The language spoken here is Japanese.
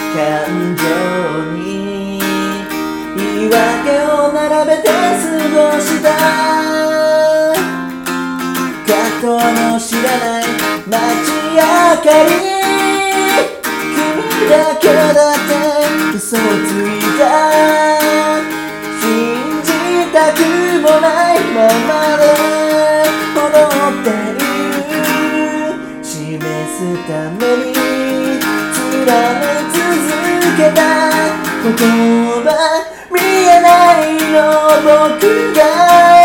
感情に言い訳を並べて過ごした過去の知らない街明かり君だけだって嘘をついた信じたくもないままで戻っている示すために貫き続けた言葉見えないの僕が